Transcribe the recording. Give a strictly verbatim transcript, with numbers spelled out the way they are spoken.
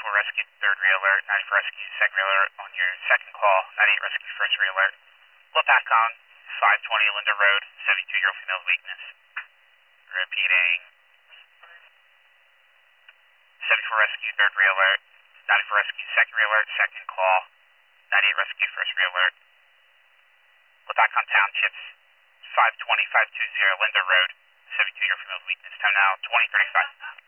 ninety-four rescue, third re-alert, ninety-four rescue, second re-alert on your second call, ninety-eight rescue, first re-alert. Look back on five twenty Linda Road, seventy-two-year-old female weakness. Repeating. seventy-four rescue, third re-alert, ninety-four rescue, second re-alert, second call, ninety-eight rescue, first re-alert. Look back on townships, five twenty, five twenty Linda Road, seventy-two-year-old female weakness. Time now, twenty thirty-five.